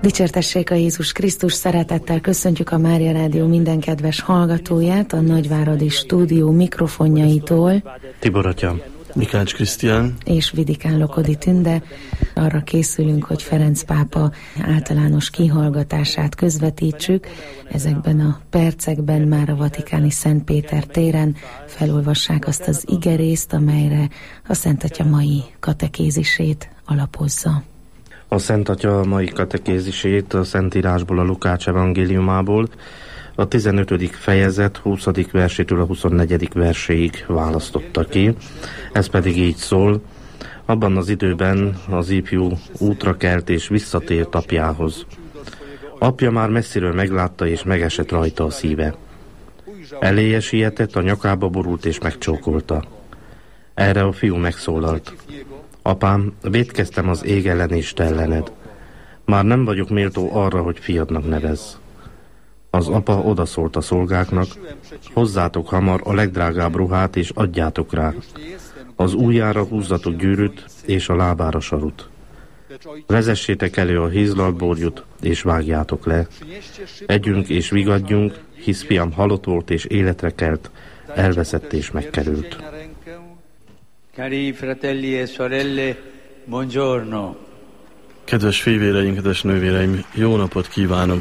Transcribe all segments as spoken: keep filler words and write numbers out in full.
Dicsértessék a Jézus Krisztus, szeretettel köszöntjük a Mária Rádió minden kedves hallgatóját a Nagyváradi Stúdió mikrofonjaitól. Tibor atya, Mikács Krisztián és Vidikán Lokodi Tünde. Arra készülünk, hogy Ferenc pápa általános kihallgatását közvetítsük. Ezekben a percekben már a vatikáni Szent Péter téren felolvassák azt az igerészt, amelyre a Szent Atya mai katekézisét alapozza. A Szent Atya mai katekézisét a Szentírásból, a Lukács evangéliumából, a tizenötödik fejezet huszadik versétől a huszonnegyedik verséig választotta ki. Ez pedig így szól: abban az időben az ifjú útra kelt és visszatért apjához. Apja már messziről meglátta, és megesett rajta a szíve. Eléje sietett, a nyakába borult és megcsókolta. Erre a fiú megszólalt: apám, vétkeztem az ég ellen és te ellened. Már nem vagyok méltó arra, hogy fiadnak nevezz. Az apa odaszólt a szolgáknak: hozzátok hamar a legdrágább ruhát, és adjátok rá. Az ujjára húzzatok gyűrűt, és a lábára sarut. Vezessétek elő a hízlalt borjút, és vágjátok le. Együnk és vigadjunk, hisz fiam halott volt, és életre kelt, elveszett és megkerült. Cari fratelli e sorelle, buongiorno. Kedves fivéreim, kedves nővéreim, jó napot kívánok!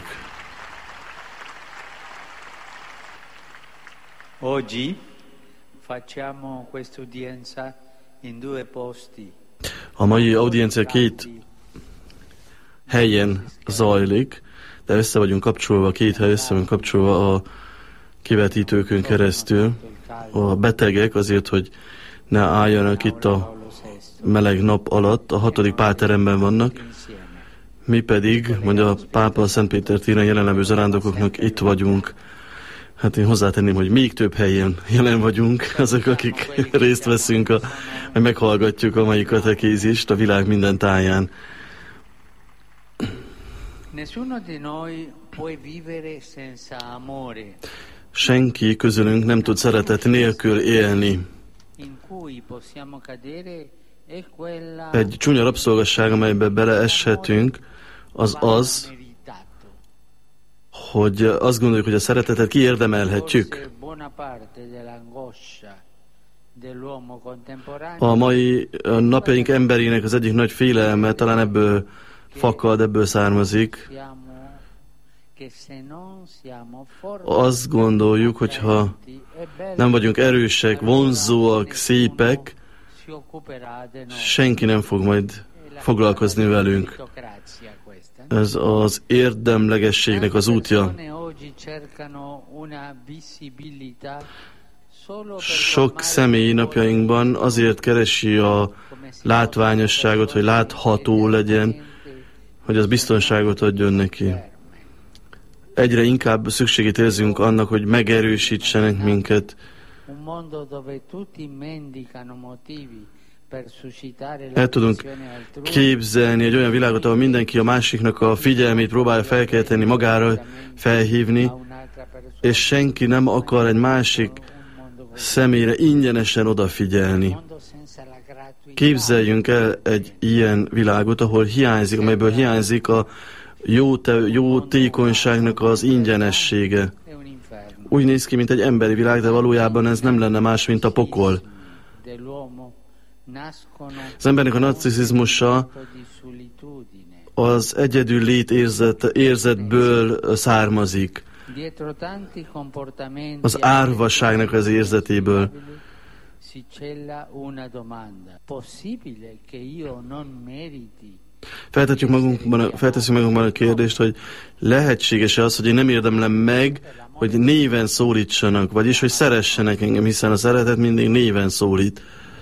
Oggi facciamo questa udienza in due posti. A mai audiencia két helyen zajlik, de össze vagyunk kapcsolva, két hely össze vagyunk kapcsolva a kivetítőkön keresztül. A betegek azért, hogy ne álljanak itt a meleg nap alatt, a hatodik pálteremben vannak, mi pedig, mondja a pápa a Szent Péter téren jelenlevő zarándokoknak, itt vagyunk. Hát én hozzátenném, hogy még több helyen jelen vagyunk, azok, akik részt veszünk, a, hogy meghallgatjuk a mai katekézist a világ minden táján. Senki közülünk nem tud szeretet nélkül élni. Egy csúnya rabszolgasság, amelybe beleeshetünk, az az, hogy azt gondoljuk, hogy a szeretetet kiérdemelhetjük. A mai napjaink emberének az egyik nagy félelme talán ebből fakad, ebből származik. Azt gondoljuk, hogyha nem vagyunk erősek, vonzóak, szépek, senki nem fog majd foglalkozni velünk. Ez az érdemlegességnek az útja. Sok személy napjainkban azért keresi a látványosságot, hogy látható legyen, hogy az biztonságot adjon neki. Egyre inkább szükségét érzünk annak, hogy megerősítsenek minket. El tudunk képzelni egy olyan világot, ahol mindenki a másiknak a figyelmét próbálja felkelteni, magára felhívni, és senki nem akar egy másik személyre ingyenesen odafigyelni. Képzeljünk el egy ilyen világot, ahol hiányzik, amelyből hiányzik a jó, te, jó tékonyságnak az ingyenessége. Úgy néz ki, mint egy emberi világ, de valójában ez nem lenne más, mint a pokol. Az embernek a narciszizmusa az egyedül lét érzet, érzetből származik. Az árvaságnak az érzetéből. Feltetjük magunkban, feltesszük magunkban a kérdést, hogy lehetséges-e az, hogy én nem érdemlem meg, hogy néven szólítsanak, vagyis hogy szeressenek engem, hiszen a szeretet mindig néven szólít.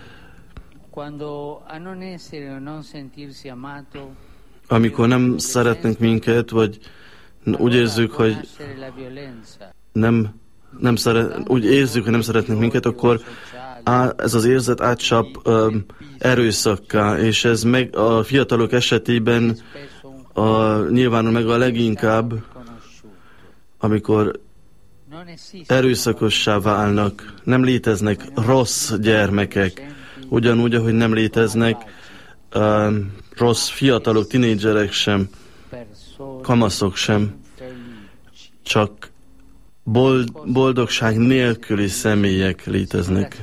Amikor nem szeretnek minket, vagy úgy érzük, hogy nem, nem szeret, úgy érzük, hogy nem szeretnek minket, akkor á, ez az érzet átcsap um, erőszakká, és ez meg a fiatalok esetében a, nyilvánul meg a leginkább, amikor erőszakossá válnak. Nem léteznek rossz gyermekek, ugyanúgy, ahogy nem léteznek uh, rossz fiatalok, tinédzserek sem. kamaszok sem, csak bold, boldogság nélküli személyek léteznek.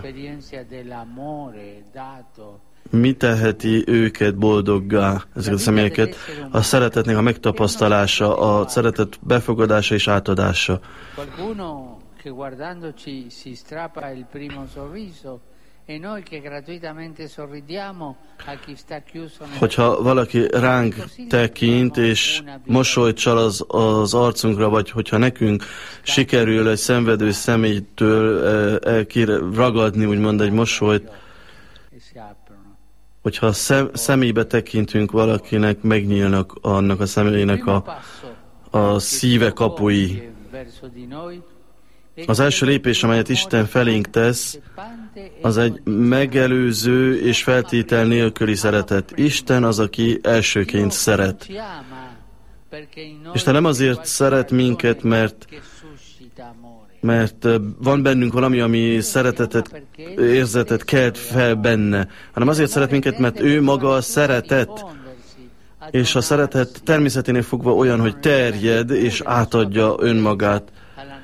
Mi teheti őket boldoggá, ezeket a személyeket? A szeretetnek a megtapasztalása, a szeretet befogadása és átadása. Hogyha valaki ránk tekint, és mosolyt csal az, az arcunkra, vagy hogyha nekünk sikerül egy szenvedő személytől elkiragadni, úgymond egy mosolyt, hogyha szem, szemébe tekintünk valakinek, megnyílnak annak a személynek a, a szíve kapui. Az első lépés, amelyet Isten felénk tesz, az egy megelőző és feltétel nélküli szeretet. Isten az, aki elsőként szeret. Isten nem azért szeret minket, mert mert van bennünk valami, ami szeretetet, érzetet kelt fel benne, hanem azért szeret minket, mert ő maga a szeretet. És a szeretet természeténél fogva olyan, hogy terjed és átadja önmagát.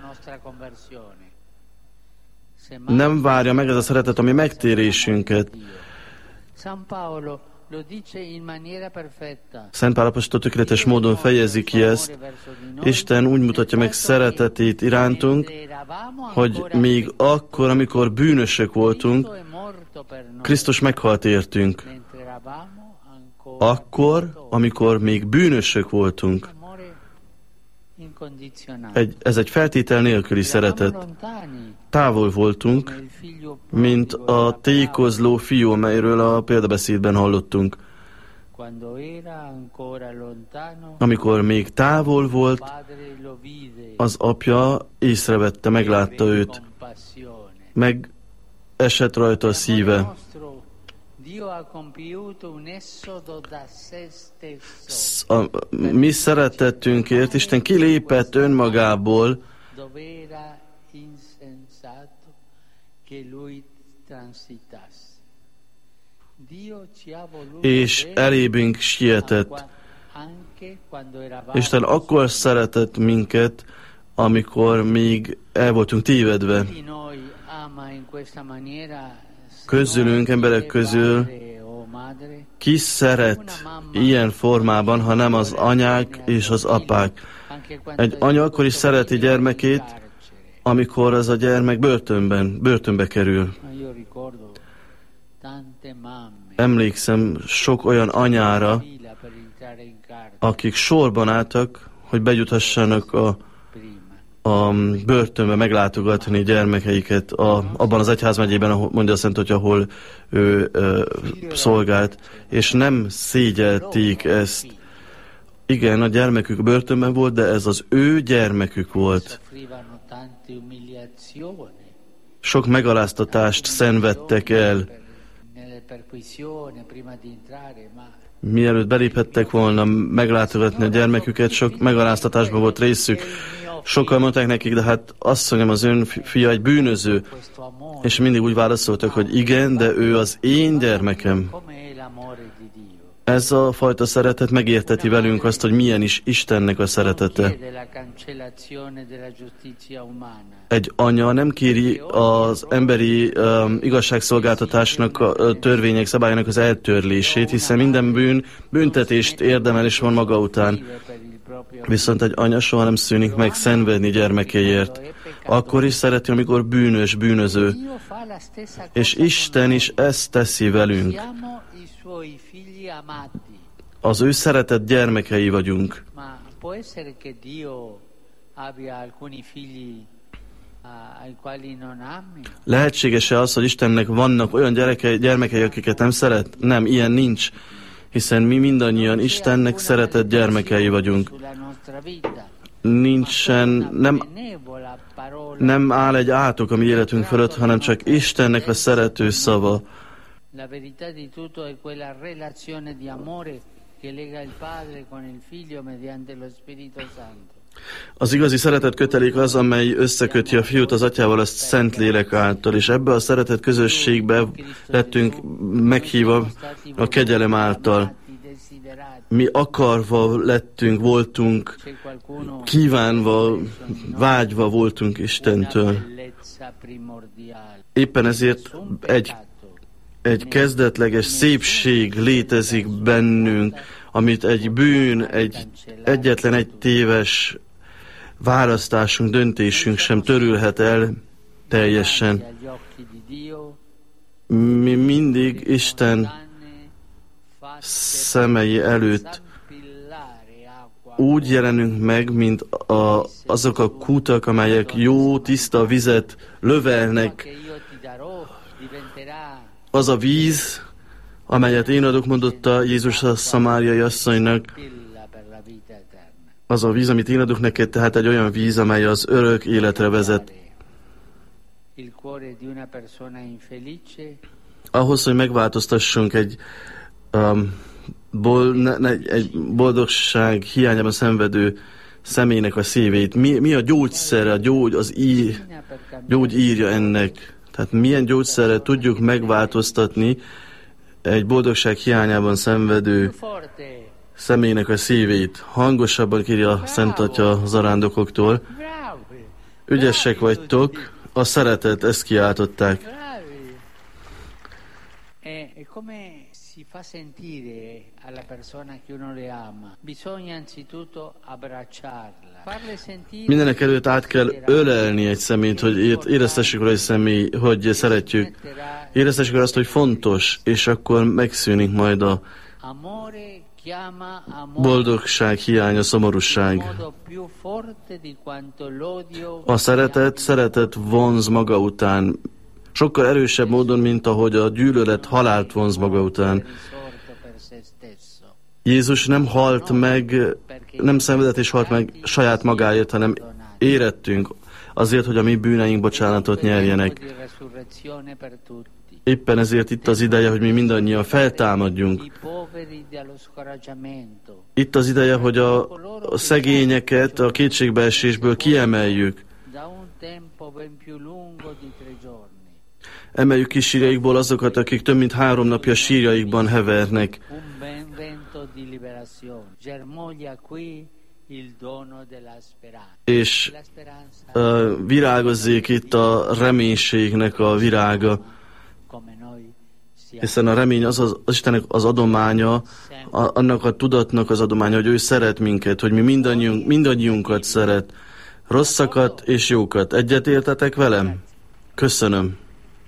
Nem várja meg ez a szeretet, ami megtérésünket. Szent Pál apostol tökéletes módon fejezi ki ezt. Isten úgy mutatja meg szeretetét irántunk, hogy még akkor, amikor bűnösök voltunk, Krisztus meghalt értünk. Akkor, amikor még bűnösök voltunk. Egy, ez egy feltétel nélküli szeretet. Távol voltunk, mint a tékozló fiú, amelyről a példabeszédben hallottunk. Amikor még távol volt, az apja észrevette, meglátta őt. Meg esett rajta a szíve. A mi szeretetünkért Isten kilépett önmagából, és elébünk sietett. Isten akkor szeretett minket, amikor még el voltunk tévedve. Közülünk, emberek közül ki szeret ilyen formában, ha nem az anyák és az apák. Egy anya akkor is szereti gyermekét, amikor az a gyermek börtönben, börtönbe kerül. Emlékszem sok olyan anyára, akik sorban álltak, hogy bejuthassanak a, a börtönbe meglátogatni gyermekeiket a, abban az egyházmegyében, ahol, mondja a Szent Atya, ahol ő ö, szolgált, és nem szégyelték ezt. Igen, a gyermekük börtönben volt, de ez az ő gyermekük volt. Sok megaláztatást szenvedtek el. Mielőtt beléphettek volna meglátogatni a gyermeküket, sok megaláztatásban volt részük. Sokan mondták nekik, de hát asszonyom, az ön fia egy bűnöző. És mindig úgy válaszoltak, hogy igen, de ő az én gyermekem. Ez a fajta szeretet megérteti velünk azt, hogy milyen is Istennek a szeretete. Egy anya nem kéri az emberi um, igazságszolgáltatásnak, a törvények, szabályának az eltörlését, hiszen minden bűn büntetést érdemel és van maga után. Viszont egy anya soha nem szűnik meg szenvedni gyermekéért. Akkor is szereti, amikor bűnös, bűnöző. És Isten is ezt teszi velünk. Az ő szeretett gyermekei vagyunk. Lehetséges-e az, hogy Istennek vannak olyan gyerekei, gyermekei, akiket nem szeret? Nem, ilyen nincs. Hiszen mi mindannyian Istennek szeretett gyermekei vagyunk. Nincsen, nem, nem áll egy átok a mi életünk fölött, hanem csak Istennek a szerető szava. La verità di tutto è quella relazione di amore che lega il Padre con il Figlio mediante lo Spirito Santo. Az igazi szeretet kötelék az, amely összeköti a fiút az atyával, azt Szentlélek által, és ebbe a szeretet közösségbe lettünk meghívva a kegyelem által. Mi akarva lettünk, voltunk, kívánva, vágyva voltunk Istentől. Éppen ezért egy, egy kezdetleges szépség létezik bennünk, amit egy bűn, egy egyetlen egy téves választásunk, döntésünk sem törülhet el teljesen. Mi mindig Isten szemei előtt úgy jelenünk meg, mint a, azok a kutak, amelyek jó, tiszta vizet lövelnek. Az a víz, amelyet én adok, mondotta Jézus a szamáriai asszonynak, az a víz, amit én adok neked, tehát egy olyan víz, amely az örök életre vezet. Ahhoz, hogy megváltoztassunk egy, um, bol, ne, ne, egy boldogság hiányában szenvedő személynek a szívét, mi, mi a gyógyszere, a gyógy, az í, gyógyírja ennek? Tehát milyen gyógyszerre tudjuk megváltoztatni egy boldogság hiányában szenvedő személynek a szívét? Hangosabban kérje a Szent Atya az zarándokoktól. Ügyesek vagytok, a szeretet, ezt kiáltották. Mindenek előtt át kell ölelni egy személyt, hogy éreztessük rá egy személy, hogy szeretjük. Éreztessük rá azt, hogy fontos, és akkor megszűnik majd a boldogság hiánya, szomorúság. A szeretet, szeretet vonz maga után, sokkal erősebb módon, mint ahogy a gyűlölet halált vonz maga után. Jézus nem halt meg, nem szenvedett és halt meg saját magáért, hanem érettünk azért, hogy a mi bűneink bocsánatot nyerjenek. Éppen ezért itt az ideje, hogy mi mindannyian feltámadjunk. Itt az ideje, hogy a szegényeket a kétségbeesésből kiemeljük. Emeljük ki sírjaikból azokat, akik több mint három napja sírjaikban hevernek. És uh, virágozzék itt a reménységnek a virága. Hiszen a remény az, az, az Istennek az adománya, a, annak a tudatnak az adománya, hogy ő szeret minket, hogy mi mindannyiunk, mindannyiunkat szeret. Rosszakat és jókat. Egyet értetek velem? Köszönöm.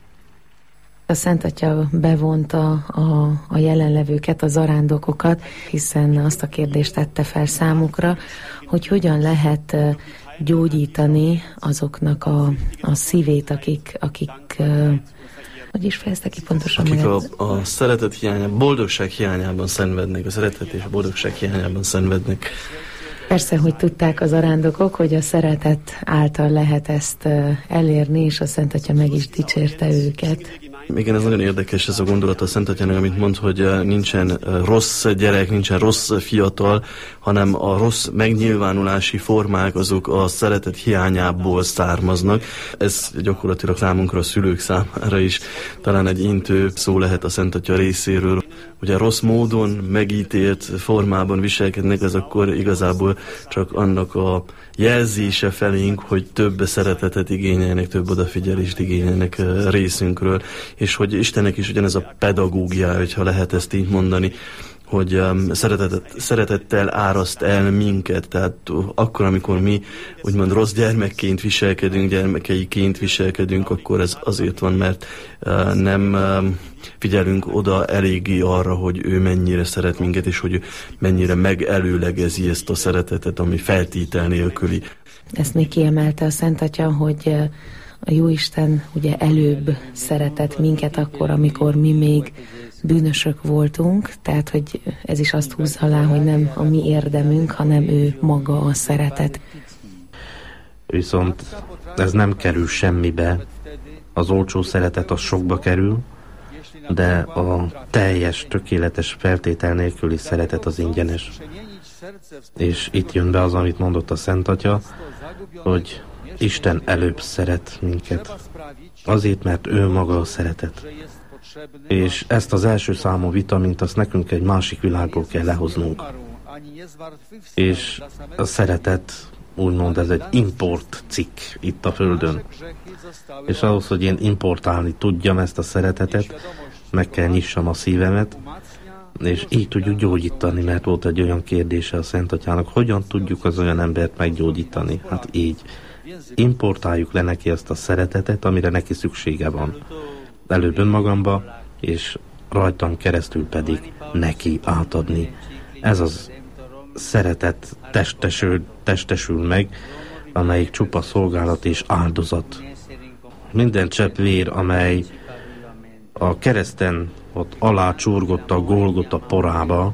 A Szent Atya bevonta a, a jelenlevőket, a zarándokokat, hiszen azt a kérdést tette fel számukra, hogy hogyan lehet gyógyítani azoknak a, a szívét, akik, akik hogy is fejezte ki pontosan akik a, a szeretet hiányában, boldogság hiányában szenvednek, a szeretet és a boldogság hiányában szenvednek. Persze, hogy tudták az zarándokok, hogy a szeretet által lehet ezt elérni, és a Szent Atya meg is dicsérte őket. Igen, ez nagyon érdekes ez a gondolat a Szent Atyának, amit mond, hogy nincsen rossz gyerek, nincsen rossz fiatal, hanem a rossz megnyilvánulási formák azok a szeretet hiányából származnak. Ez gyakorlatilag számunkra, a szülők számára is talán egy intő szó lehet a Szent Atya részéről. Ugye rossz módon megítélt formában viselkednek, az akkor igazából csak annak a jelzése felénk, hogy több szeretetet igényelnek, több odafigyelést igényelnek részünkről, és hogy Istennek is ugyanez a pedagógia, hogyha lehet ezt így mondani, hogy um, szeretetet, szeretettel áraszt el minket, tehát akkor, amikor mi úgymond rossz gyermekként viselkedünk, gyermekeiként viselkedünk, akkor ez azért van, mert uh, nem um, figyelünk oda eléggé arra, hogy ő mennyire szeret minket, és hogy ő mennyire megelőlegezi ezt a szeretetet, ami feltétel nélküli. Ezt még kiemelte a Szent Atya, hogy a Jóisten ugye előbb szeretett minket akkor, amikor mi még bűnösök voltunk, tehát hogy ez is azt húzza alá, hogy nem a mi érdemünk, hanem ő maga a szeretet. Viszont ez nem kerül semmibe, az olcsó szeretet az sokba kerül, de a teljes, tökéletes feltétel nélküli szeretet az ingyenes. És itt jön be az, amit mondott a Szent Atya, hogy Isten előbb szeret minket. Azért, mert ő maga a szeretet. És ezt az első számú vitamint, azt nekünk egy másik világból kell lehoznunk. És a szeretet, úgymond ez egy import cikk itt a Földön. És ahhoz, hogy én importálni tudjam ezt a szeretetet, meg kell nyissam a szívemet, és így tudjuk gyógyítani, mert volt egy olyan kérdése a Szent Atyának, hogyan tudjuk az olyan embert meggyógyítani? Hát így. Importáljuk le neki ezt a szeretetet, amire neki szüksége van. Előbb önmagamba, és rajtam keresztül pedig neki átadni. Ez az szeretet testesül, testesül meg, amelyik csupa szolgálat és áldozat. Minden csepp vér, amely a kereszten ott alá csurgott a Golgota porába,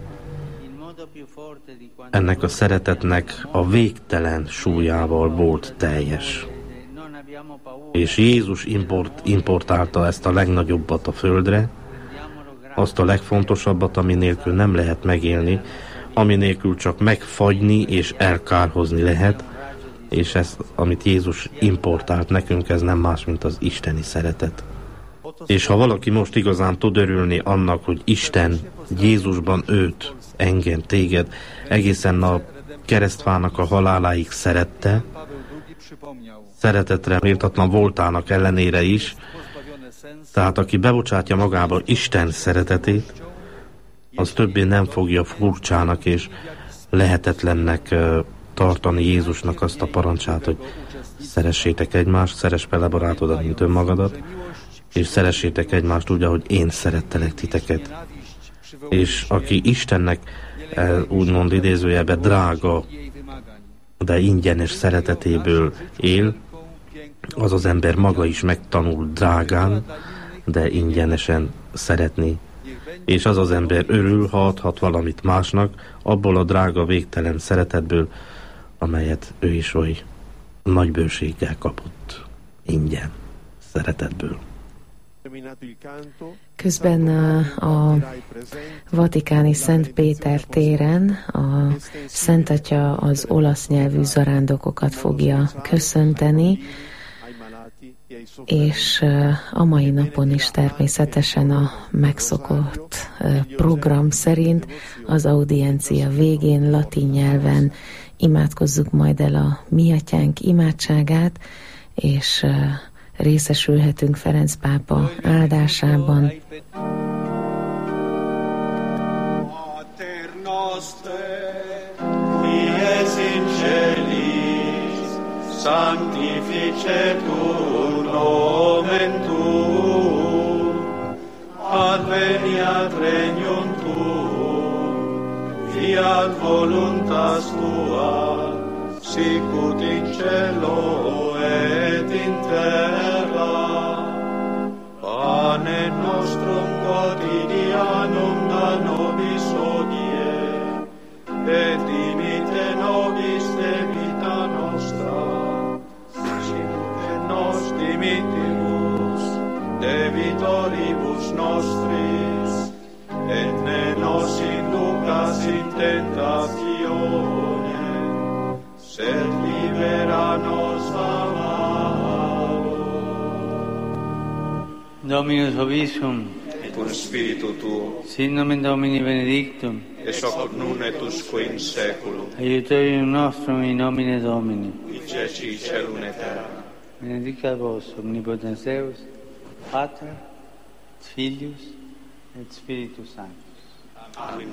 ennek a szeretetnek a végtelen súlyával volt teljes. És Jézus import, importálta ezt a legnagyobbat a földre, azt a legfontosabbat, ami nélkül nem lehet megélni, ami nélkül csak megfagyni és elkárhozni lehet, és ez, amit Jézus importált nekünk, ez nem más, mint az isteni szeretet. És ha valaki most igazán tud örülni annak, hogy Isten Jézusban őt, engem, téged egészen a keresztfának a haláláig szerette, szeretetre méltatlan voltának ellenére is, tehát aki bebocsátja magába Isten szeretetét, az többé nem fogja furcsának és lehetetlennek tartani Jézusnak azt a parancsát, hogy szeressétek egymást, szeress vele barátodat, mint önmagadat, és szeressétek egymást úgy, ahogy én szerettelek titeket. És aki Istennek úgymond idézőjelben drága, de ingyenes szeretetéből él, az az ember maga is megtanul drágán, de ingyenesen szeretni. És az az ember örül, ha adhat valamit másnak, abból a drága végtelen szeretetből, amelyet ő is oly nagy bőséggel kapott ingyen szeretetből. Közben a, a vatikáni Szent Péter téren a Szent Atya az olasz nyelvű zarándokokat fogja köszönteni, és a mai napon is természetesen a megszokott program szerint az audiencia végén latin nyelven imádkozzuk majd el a Mi Atyánk imádságát, és részesülhetünk Ferenc pápa áldásában. Sanctificetur nomen tuum, adveniat regnum tuum, fiat voluntas tua, sicut in cielo et in terra. Panem nostrum quotidianum da nobis hodie, et dimitte nobis debita nostra, nos dimittimus debitoribus nostris, et ne nos inducas in tentationem, sed libera nos a malo. Dominus vobiscum, et cum spiritu tuo, sit nomen Domini benedictum, et hoc ut nun et usque in saeculum, aiutorium nostrum in nomine Domini, qui feci caelum et terra. Benedicat vos omnipotens Deus, Pater, Filius et Spiritus Sanctus. Amen.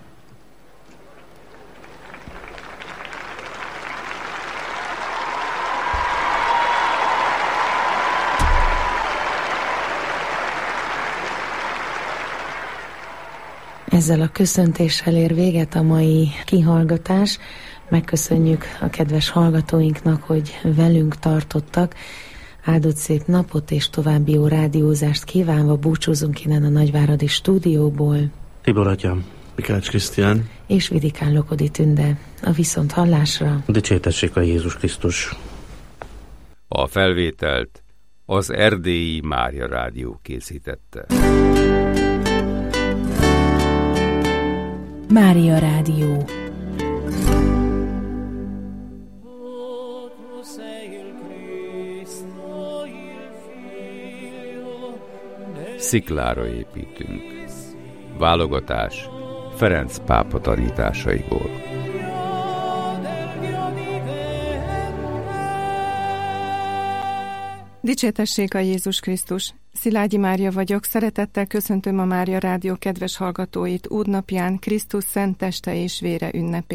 Ezzel a köszöntéssel ér véget a mai kihallgatás. Megköszönjük a kedves hallgatóinknak, hogy velünk tartottak. Áldott szép napot és további jó rádiózást kívánva búcsúzunk innen a Nagyváradi stúdióból. Tibor atyám, Mikács Krisztián és Vidikán Lokodi Tünde. A viszont hallásra. Dicsértessék a Jézus Krisztus. A felvételt az Erdélyi Mária Rádió készítette. Mária Rádió. sziklára építünk. Válogatás Ferenc pápa tanításaiból. Dicsértessék a Jézus Krisztus! Szilágyi Mária vagyok, szeretettel köszöntöm a Mária Rádió kedves hallgatóit úrnapján, Krisztus szent teste és vére ünnepén.